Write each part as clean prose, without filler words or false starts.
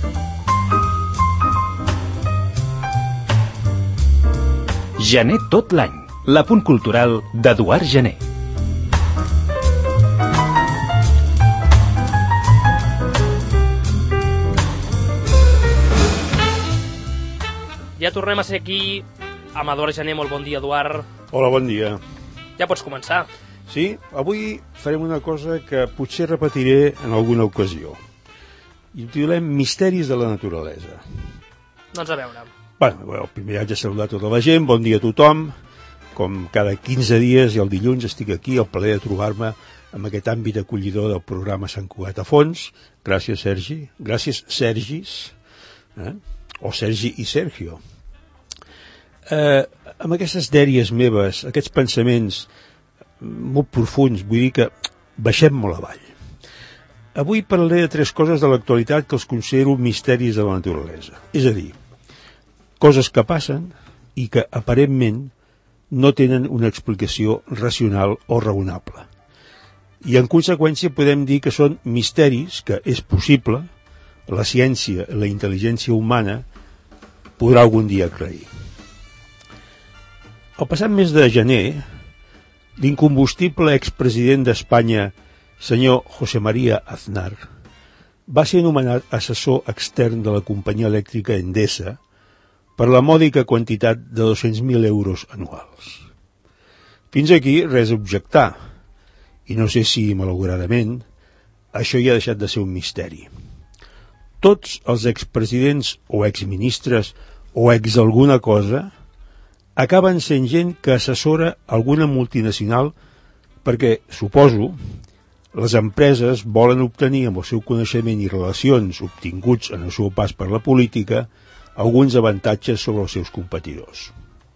Gener tot l'any, l'apunt cultural d'Eduard Gener. Ja tornem a ser aquí amb Eduard Gener. Molt bon dia, Eduard. Hola, bon dia. Ja pots començar. Sí, avui farem una cosa que potser repetiré en alguna ocasió. I ho titulem Misteris de la naturalesa. Doncs a veure. Bueno, primer haig de saludar tota la gent, bon dia a tothom. Com cada 15 dies i el dilluns estic aquí, el plaer de trobar-me amb aquest àmbit acollidor del programa Sant Cugat a Fons. Gràcies, Sergi. Gràcies, Sergis. O Sergi i Sergio. Amb aquestes dèries meves, aquests pensaments molt profuns, vull dir que baixem molt avall. Avui parlaré de 3 coses de l'actualitat que els considero misteris de la naturalesa. És a dir, coses que passen i que aparentment no tenen una explicació racional o raonable. I en conseqüència podem dir que són misteris que és possible la ciència i la intel·ligència humana podrà algun dia aclarir. El passat mes de gener, l'incombustible expresident d'Espanya, senyor José María Aznar, va ser nomenat assessor extern de la companyia elèctrica Endesa per la mòdica quantitat de 200.000 euros anuals. Fins aquí res a objectar, i no sé si, malauradament, això ja ha deixat de ser un misteri. Tots els expresidents o exministres o ex alguna cosa acaben sent gent que assessora alguna multinacional perquè, suposo, les empreses volen obtenir amb el seu coneixement i relacions obtinguts en el seu pas per la política alguns avantatges sobre els seus competidors.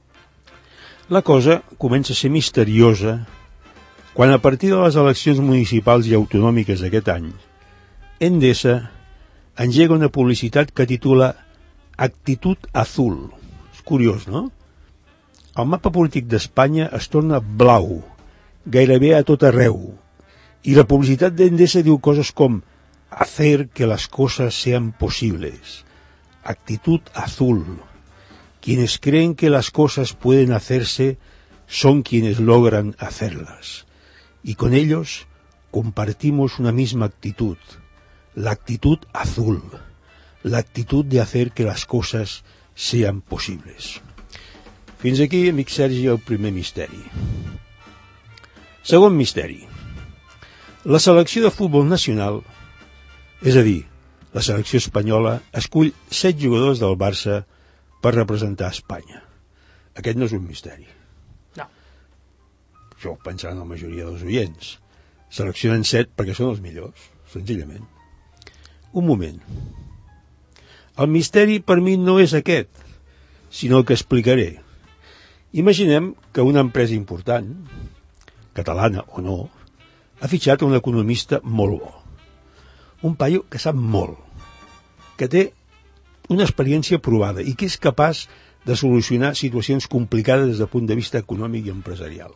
La cosa comença a ser misteriosa quan a partir de les eleccions municipals i autonòmiques d'aquest any, Endesa engega una publicitat que titula Actitud Azul. És curiós, no? El mapa polític d'Espanya es torna blau, gairebé a tot arreu, i la publicitat d'Endesa diu coses com hacer que las cosas sean posibles, actitud azul, quienes creen que las cosas pueden hacerse son quienes logran hacerlas, y con ellos compartimos una misma actitud, la actitud azul, la actitud de hacer que las cosas sean posibles. Fins aquí, amic Sergi, el primer misteri. Segon misteri. La selecció de futbol nacional, és a dir, la selecció espanyola, escull 7 jugadors del Barça per representar Espanya. Aquest no és un misteri. No. Això ho pensaran la majoria dels oients. Seleccionen 7 perquè són els millors, senzillament. Un moment. El misteri per mi no és aquest, sinó el que explicaré. Imaginem que una empresa important, catalana o no, ha fitxat un economista molt bo. Un paio que sap molt, que té una experiència provada i que és capaç de solucionar situacions complicades des del punt de vista econòmic i empresarial.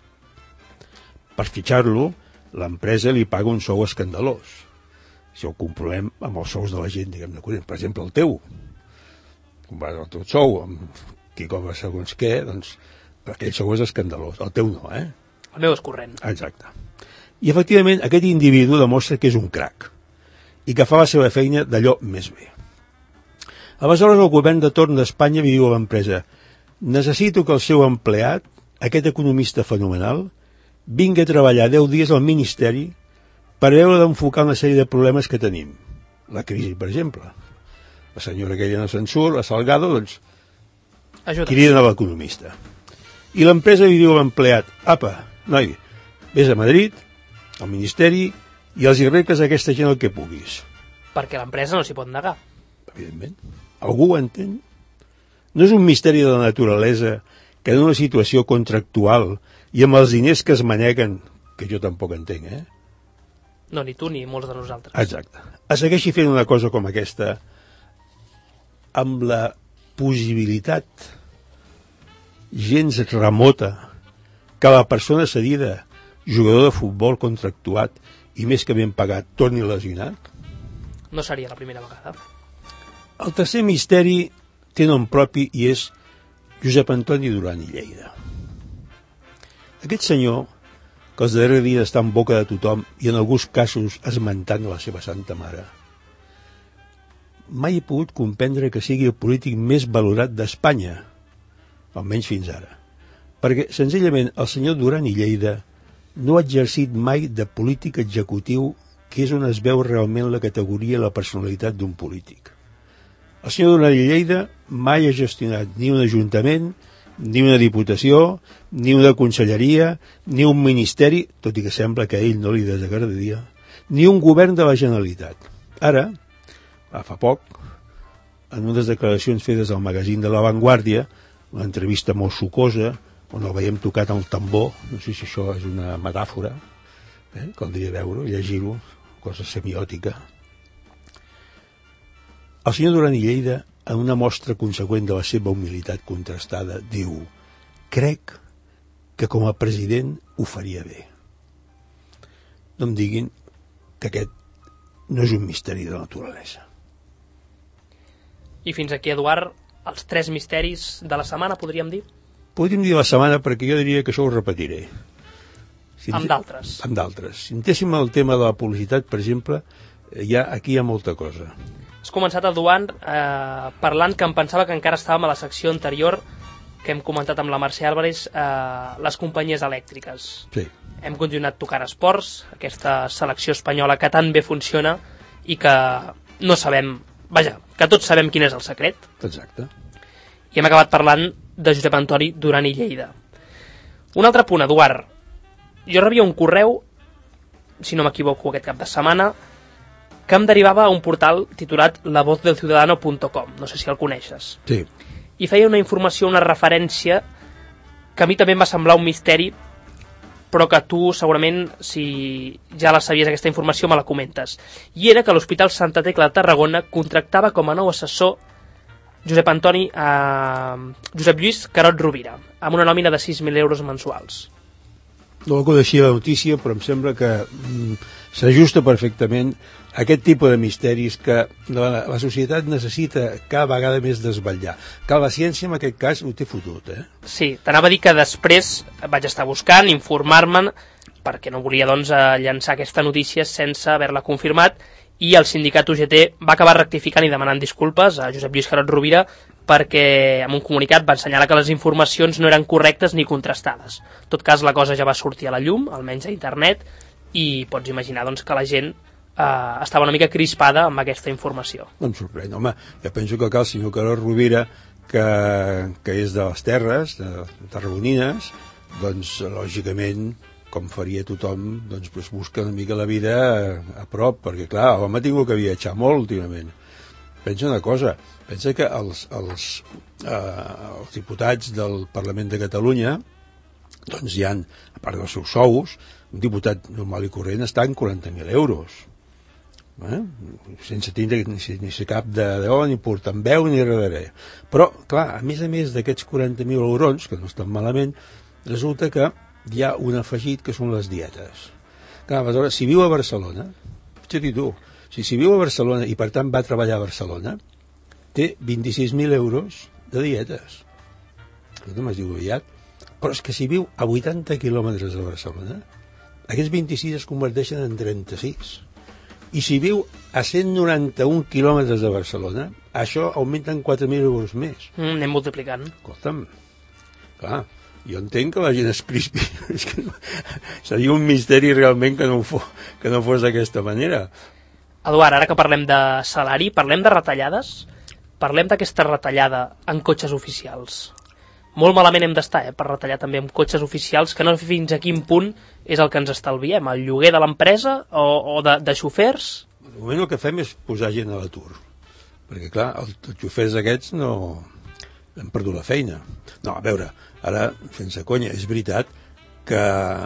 Per fitxar-lo, l'empresa li paga un sou escandalós. Si ho comprovem amb els sous de la gent, diguem-ne, per exemple, el teu. Compares el teu sou amb qui cobra segons què, doncs aquell sou és escandalós. El teu no, El meu és corrent. Exacte. I efectivament aquest individu demostra que és un crac i que fa la seva feina d'allò més bé. Aleshores el govern de torn d'Espanya li diu a l'empresa: necessito que el seu empleat, aquest economista fenomenal, vingui a treballar 10 dies al Ministeri per veure d'enfocar una sèrie de problemes que tenim. La crisi, per exemple. La senyora aquella no se'n surt, la Salgado, doncs criden a l'economista. I l'empresa li diu a l'empleat: apa, noi, vés a Madrid, al Ministeri, i els hi arregles a aquesta gent el que puguis. Perquè l'empresa no s'hi pot negar. Evidentment. Algú ho entén? No és un misteri de la naturalesa que en una situació contractual i amb els diners que es maneguen, que jo tampoc entenc, No, ni tu ni molts de nosaltres. Exacte. Es segueixi fent una cosa com aquesta amb la possibilitat gens remota que la persona cedida, jugador de futbol contractuat i més que ben pagat, torni lesionat? No seria la primera vegada. El tercer misteri té nom propi i és Josep Antoni Duran i Lleida. Aquest senyor, que els darrers dies està en boca de tothom i en alguns casos esmentant la seva santa mare, mai he pogut comprendre que sigui el polític més valorat d'Espanya, almenys fins ara, perquè senzillament el senyor Duran i Lleida no ha exercit mai de polític executiu, que és on es veu realment la categoria i la personalitat d'un polític. El senyor Duran i Lleida mai ha gestionat ni un ajuntament, ni una diputació, ni una conselleria, ni un ministeri, tot i que sembla que a ell no li desagradaria, ni un govern de la Generalitat. Ara, fa poc, en unes declaracions fetes al magazín de La Vanguardia, una entrevista molt sucosa, on el veiem tocat al tambor, no sé si això és una metàfora, caldria veure-ho, llegir-ho, cosa semiòtica. El senyor Duran i Lleida, en una mostra conseqüent de la seva humilitat contrastada, diu: crec que com a president ho faria bé. No em diguin que aquest no és un misteri de naturalesa. I fins aquí, Eduard, els 3 misteris de la setmana, podríem dir? Podríem dir la setmana, perquè jo diria que això ho repetiré. Amb d'altres. Amb d'altres. Si entéssim el tema de la publicitat, per exemple, aquí hi ha molta cosa. Has començat, Eduard, parlant que em pensava que encara estàvem a la secció anterior que hem comentat amb la Mercè Álvarez, les companyies elèctriques. Sí. Hem continuat tocant esports, aquesta selecció espanyola que tan bé funciona i que no sabem, vaja, que tots sabem quin és el secret. Exacte. I hem acabat parlant de Josep Antoni Duran i Lleida. Un altre punt, Eduard. Jo rebia un correu, si no m'equivoco aquest cap de setmana, que em derivava a un portal titulat lavozdelciudadano.com, no sé si el coneixes. Sí. I feia una informació, una referència, que a mi també em va semblar un misteri, però que tu segurament, si ja la sabies aquesta informació, me la comentes. I era que l'Hospital Santa Tecla de Tarragona contractava com a nou assessor Josep Lluís Carot Rovira, amb una nòmina de 6.000 euros mensuals. No la coneixia la notícia, però em sembla que s'ajusta perfectament a aquest tipus de misteris que la societat necessita cada vegada més desvetllar. Que la ciència, en aquest cas, ho té fotut, Sí, t'anava a dir que després vaig estar buscant, informar-me'n, perquè no volia, doncs, llançar aquesta notícia sense haver-la confirmat, i el sindicat UGT va acabar rectificant i demanant disculpes a Josep Lluís Carot Rovira perquè en un comunicat va assenyalar que les informacions no eren correctes ni contrastades. En tot cas, la cosa ja va sortir a la llum, almenys a internet, i pots imaginar, doncs, que la gent estava una mica crispada amb aquesta informació. No em sorprèn, home. Jo penso que el senyor Carot Rovira, que és de les terres, de tarragonines, doncs, lògicament, com faria tothom, doncs busca una mica la vida a prop, perquè, clar, l'home ha tingut que viatjar molt últimament. Pensa una cosa, pensa que els diputats del Parlament de Catalunya, doncs hi ha, a part dels seus sous, un diputat normal i corrent està en 40.000 euros. Sense tindre ni ser cap de ni portaveu ni res. Però, clar, a més d'aquests 40.000 eurons, que no estan malament, resulta que hi ha un afegit que són les dietes. Clar, aleshores, si viu a Barcelona, fixa't tu, si viu a Barcelona i per tant va treballar a Barcelona, té 26.000 euros de dietes. No m'has dit aviat. Però és que si viu a 80 quilòmetres de Barcelona, aquests 26 es converteixen en 36. I si viu a 191 quilòmetres de Barcelona, això augmenta en 4.000 euros més. Anem multiplicant. Escolta'm, clar, jo entenc que la gent es crispi. Seria un misteri realment que no fos d'aquesta manera. Eduard, ara que parlem de salari, parlem de retallades, parlem d'aquesta retallada en cotxes oficials. Molt malament hem d'estar, per retallar també amb cotxes oficials, que no sé fins a quin punt és el que ens estalviem, el lloguer de l'empresa o de xofers? De moment el que fem és posar gent a l'atur, perquè clar, els xofers aquests no han perdut la feina. No, a veure, ara, sense conya, és veritat que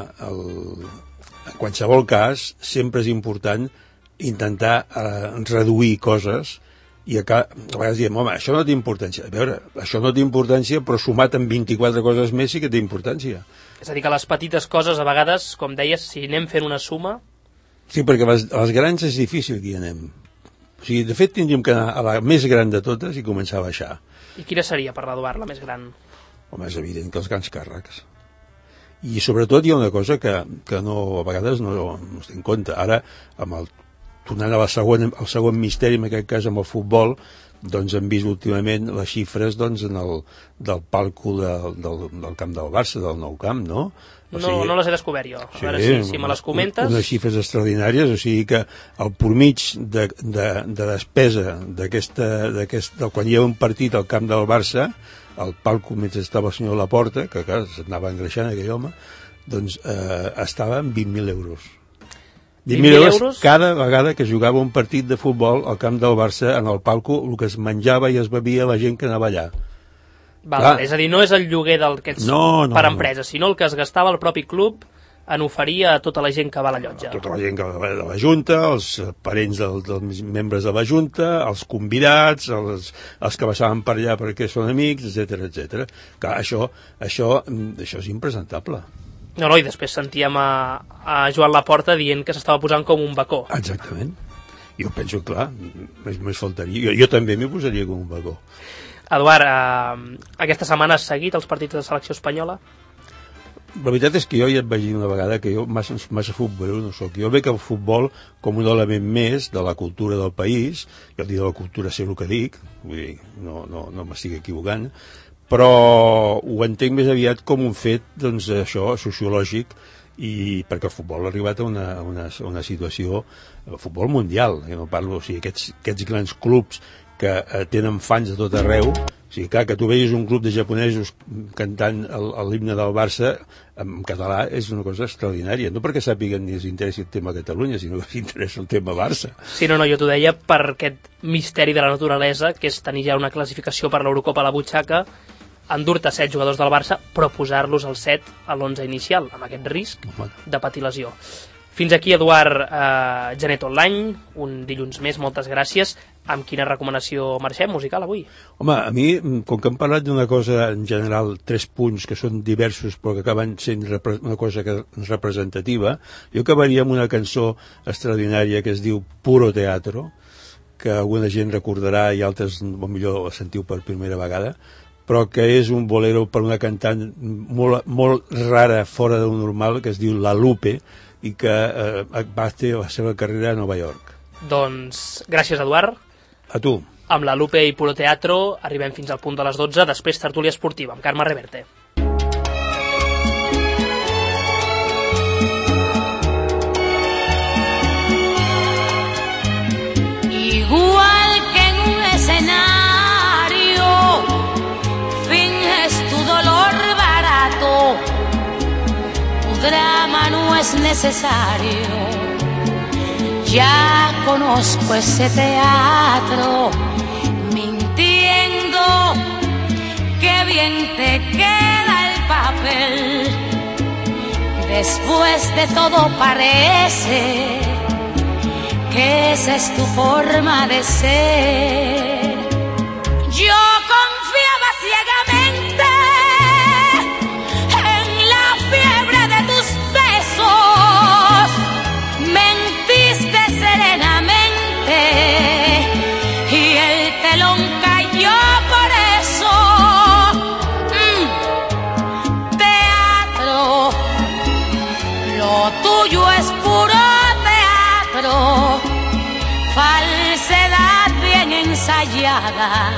en qualsevol cas sempre és important intentar reduir coses i a vegades diem, home, això no té importància. A veure, això no té importància, però sumat amb 24 coses més sí que té importància. És a dir, que les petites coses, a vegades, com deies, si anem fent una suma... Sí, perquè les grans és difícil que hi anem. O sigui, de fet, tindríem que anar a la més gran de totes i començar a baixar. I quina seria, per l'Eduard, la més gran? Home, és evident que els grans càrrecs. I sobretot hi ha una cosa que no, a vegades no es té en compte. Ara, tornant al segon misteri, en aquest cas amb el futbol, doncs hem vist últimament les xifres doncs, del palco del camp del Barça, del Nou Camp, no? No les he descobert jo. A veure si me les comentes. Unes xifres extraordinàries, o sigui que el pormig de despesa quan hi ha un partit al camp del Barça, el palco mentre estava el senyor Laporta, que clar, s'anava engreixant aquell home, doncs estava en 20.000 euros. 20.000 euros cada vegada que jugava un partit de futbol al camp del Barça, en el palco, el que es menjava i es bevia la gent que anava allà. Val, és a dir, no és el lloguer d'aquests per empreses, sinó el que es gastava el propi club en oferir a tota la gent que va a la llotja. Tota la gent que va a la Junta, els parents dels membres de la Junta, els convidats, els que passaven per allà perquè són amics, etc. Clar, això és impresentable. No, i després sentíem a Joan Laporta dient que s'estava posant com un bacó. Exactament. Jo penso, clar, més faltaria. Jo també m'hi posaria com un bacó. Eduard, aquesta setmana has seguit els partits de selecció espanyola? La veritat és que jo ja et vaig dir una vegada que jo massa futbolero no soc. Jo veig el futbol com un element més de la cultura del país. Jo dic de la cultura sé el que dic, vull dir, no m'estic equivocant, però ho entenc més aviat com un fet, doncs, això, sociològic, i perquè el futbol ha arribat a una situació, el futbol mundial, no parlo, o sigui, aquests grans clubs que tenen fans de tot arreu, o sigui, clar, que tu veies un club de japonesos cantant l'himne del Barça en català és una cosa extraordinària, no perquè sàpiguen ni els interessi el tema Catalunya, sinó que els interessa el tema Barça. Sí, no, jo t'ho deia per aquest misteri de la naturalesa, que és tenir ja una classificació per l'Eurocopa a la butxaca, endur-te 7 jugadors del Barça, però posar-los al 7 a l'11 inicial, amb aquest risc de patir lesió. Fins aquí, Eduard, Genet Online, un dilluns més, moltes gràcies. Amb quina recomanació marxem musical avui? Home, a mi, com que hem parlat d'una cosa en general, 3 punts que són diversos però que acaben sent una cosa representativa, jo acabaria amb una cançó extraordinària que es diu Puro Teatro, que alguna gent recordarà i altres potser la sentiu per primera vegada, però que és un bolero per una cantant molt rara, fora del normal, que es diu La Lupe, i que va fer la seva carrera a Nova York. Doncs gràcies, Eduard. A tu. Amb La Lupe i Puro Teatro arribem fins al punt de les 12, després tertúlia esportiva amb Carme Reverte. Igual que en un escenario finges tu dolor barato, tu drama no es necesario. Ya conozco ese teatro, mintiendo, qué bien te queda el papel. Después de todo parece que esa es tu forma de ser. Yo confiaba ciegamente en la fiebre de tus besos, mentiste serenamente y el telón cayó por eso. Teatro, lo tuyo es puro teatro, falsedad bien ensayada,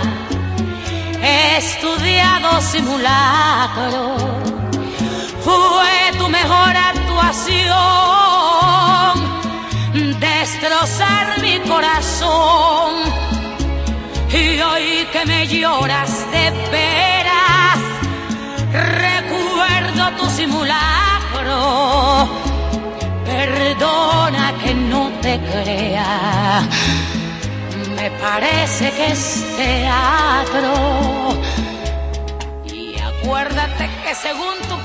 estudiado simulacro. Fue tu mejor actuación destrozar mi corazón, y hoy que me lloras de veras recuerdo tu simulacro. Perdona que no te crea, me parece que es teatro. Y acuérdate que según tu